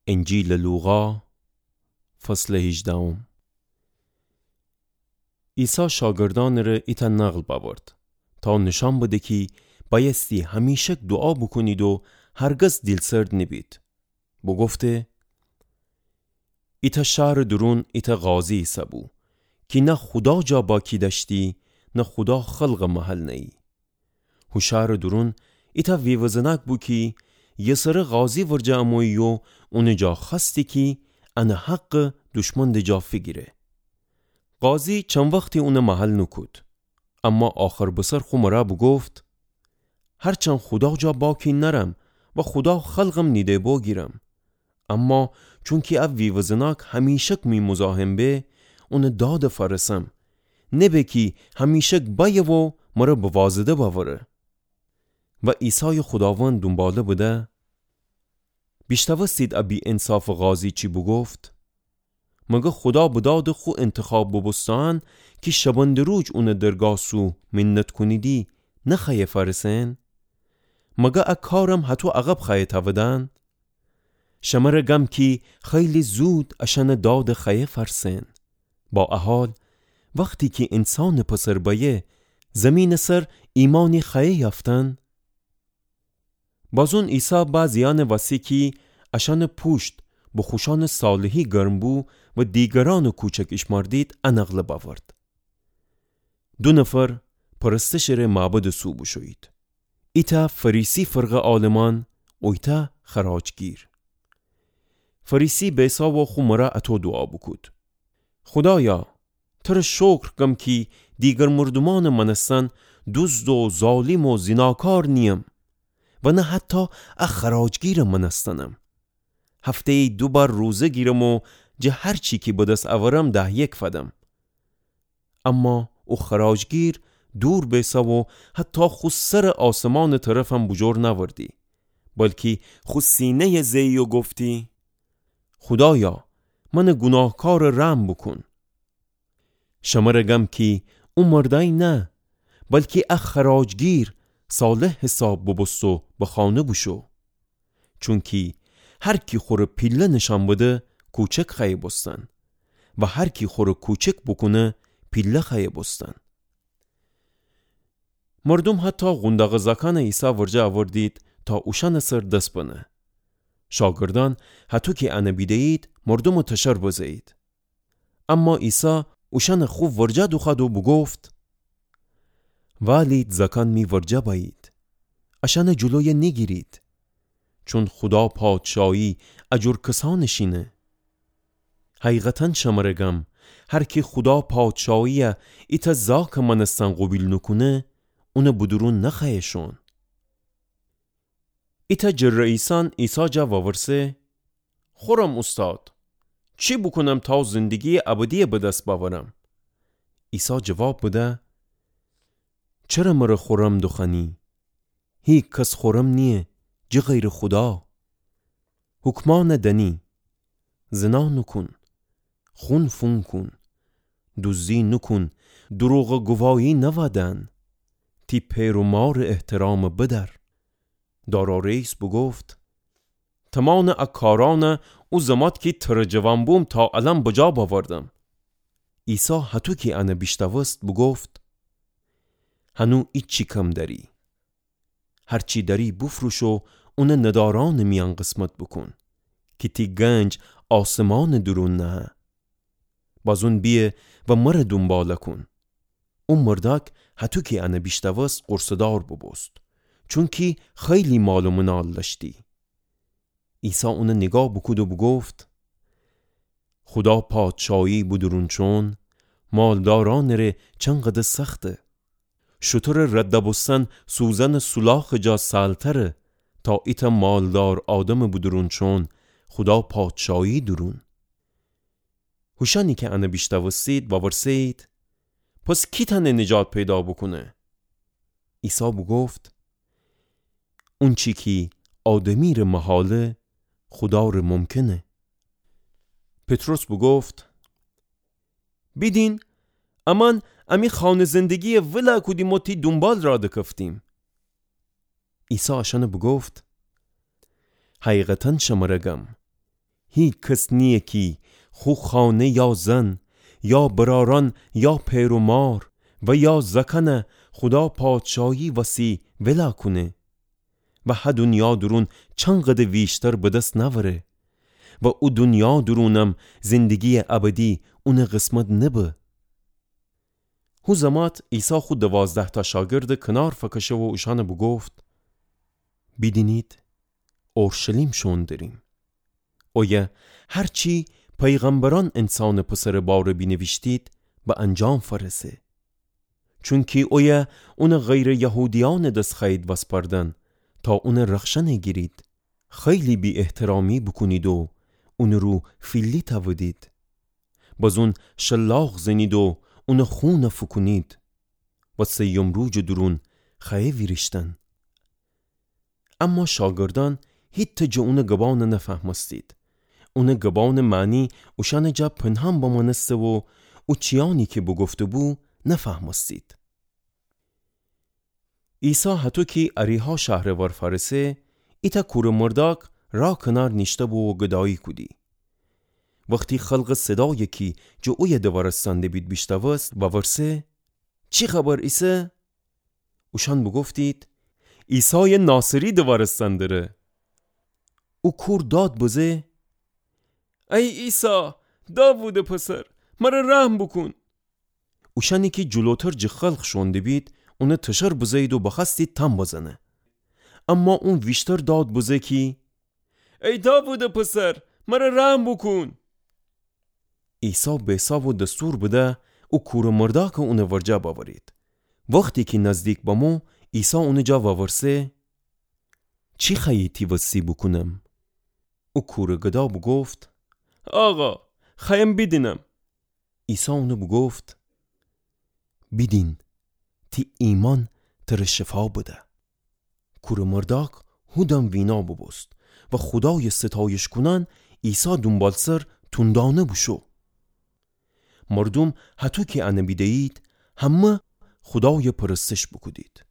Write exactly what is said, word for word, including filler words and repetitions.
انجیل لوقا فصل هجدهم. عیسی شاگردان را ایتا نقل باورد تا نشان بده که بایستی همیشه دعا بکنید و هرگز دلسرد نبید. بو گفته ایتا شهر درون ایتا غازی ایسا بو که نه خدا جا باکی داشتی نه خدا خلق محل نی. و شهر درون ایتا ویوزنک بو که یه سر غازی ورجا اموی و اون جا خستی که انا حق دشمن ده جا فگیره. غازی چند وقتی اون محل نکود، اما آخر بسر خمرا بو گفت هرچند خدا جا باکی نرم و خدا خلقم نیده با گیرم، اما چون که او ویوزناک همیشک می مزاهم به اون داد فرسم نبه که همیشک بایه و مرا بوازده باوره. و عیسی خداوند دنباله بوده بیشتوستید ابی انصاف غازی چی بو گفت؟ مگه خدا بداد خو انتخاب ببستان که شبند روج اون درگاه سو منت کنیدی نخیه فرسن؟ مگه اکارم حتو عقب خیه تودن؟ شمر گم که خیلی زود اشن داد خیه فرسن. با احال وقتی که انسان پسر بایه زمین سر ایمانی خیه یافتن؟ بازون عیسی بعضیان وسی که اشان پوشت بخوشان صالحی گرم بو و دیگران کوچک اشماردید انقل باورد. دو نفر پرستشر معبد سو بشوید. ایتا فریسی فرق آلمان و ایتا خراجگیر. فریسی بیسا و خمرا اتو دعا بکود. خدایا تر شکر کم که دیگر مردمان منستن دزد و ظالم و زناکار نیم و نه حتی اخراجگیر منستنم. هفته دو بار روزه گیرم و جه هر چی که بدست اورم ده یک فدم. اما او خراجگیر دور بیسا و حتی خود سر آسمان طرفم بجور نوردی، بلکه خود سینه زی و گفتی خدایا من گناهکار رحم بکن. شمرگم که او مردای نه بلکه اخراجگیر صالح حساب ببست و بخانه بشو، چون که هر کی خور پیله نشان بده کوچک خیه بستن و هر کی خور کوچک بکنه پیله خیه بستن. مردم حتی غندق زکان عیسی ورجه آوردید تا اوشان سر دست بنه. شاگردان حتی که انا بیدهید مردم تشر بزهید. اما عیسی اوشان خوب ورجه دوخد و بگفت والید زکان می ورجه باید اشان جلوی نگیرید، چون خدا پادشاهی اجور کسانشینه. حقیقتاً شمرگم هر کی خدا پادشاهی ایتا زاک منستن قبیل نکنه اون بدرون نخیشون. ایتا جرئیسان عیسی جا ورسه خورم استاد چی بکنم تا زندگی ابدی به دست باورم؟ عیسی جواب بده چرا مرا خورم دخنی؟ هیچ کس خورم نیه جه غیر خدا. حکمان دنی زنا نکن، خون فون کن، دزدی نکن، دروغ گواهی نودن، تی پیرومار احترام بدر. دارا رئیس بگفت تمام اکاران او زماد که تر جوان بوم تا الان بجا باوردم. عیسی حتو که انا بیشتوست بگفت هنو ایچی کم داری، هرچی داری بفروش و اون نداران میان قسمت بکن که تی گنج آسمان درون نه. بازون بیه و مر دنباله کن. اون مردک حتو که انا بیشتوست قرصدار ببست، چون که خیلی مال و منال داشتی. عیسی اون نگاه بکود و بگفت خدا پادشاهی بدرون چون مالداران ره چنقدر سخته. شطور رد بستن سوزن سلاخ جا سالتره تا ایتا مالدار آدم بدرون چون خدا پادشاهی درون. هوشانی که انا بیشتوستید باورسید پس کی تنه نجات پیدا بکنه؟ عیسی بگفت اون چی که آدمی ره محاله خدا ره ممکنه. پتروس بگفت بیدین امان امی خانه زندگی ولا کودی موتی دنبال را دکفتیم. عیسی آشان بگفت حقیقتاً شمرگم هیچ کس نیه کی خو خانه یا زن یا براران یا پیرومار و یا زکنه خدا پادشاهی وسی ولا کنه و ها دنیا درون چنقدر ویشتر به دست نوره و او دنیا درونم زندگی ابدی اون قسمت نبه. هو زمات عیسی خود دوازده تا شاگرد کنار فکشه و اوشانه بگفت بیدینید اورشلیم شون داریم. اویه هرچی پیغمبران انسان پسر باره بینویشتید به انجام فرسه. چونکی اویه اون غیر یهودیان دست خید وسپردن تا اون رخشنه گیرید. خیلی بی احترامی بکنید و اون رو فیلی تودید. باز اون شلاغ زنید و اون خون فکنید و سیم روج درون خیه ویرشتن. اما شاگردان هیت تجا اون گبان نفهمستید. اون گبان معنی اوشان جا پنهان با منسته و او چیانی که بگفته بو نفهمستید. عیسی حتو که اریها شهروار فارسه ایتا کور مرداک را کنار نشته بو و گدایی کدی. وقتی خلق صدا یکی جو اوی دوارستانده بید بیشتوست و ورسه چی خبر عیسی؟ اوشان بگفتید عیسی ناصری دوارستان داره. او کور داد بزه ای عیسی داوود پسر مرا رحم بکن. اوشانی که جلوتر جه خلق شونده بید اونه تشر بزید و بخستی تم بزنه. اما اون ویشتر داد بزه که ای داوود پسر مرا رحم بکن. عیسی به حساب و دستور بده او کور مرداک اونه ورجا باورید. وقتی که نزدیک بامو عیسی اونه جا واورسه چی خییتی وسی بکنم؟ او کور گدا بگفت آقا خیم بیدینم. عیسی اونه بگفت بیدین تی ایمان تر شفا بده. کور مرداک هودم وینا ببست و خدای ستایش کنن عیسی دنبال سر تندانه بشو. مردم حتو که انه بیدهید همه خدای پرستش بکدید.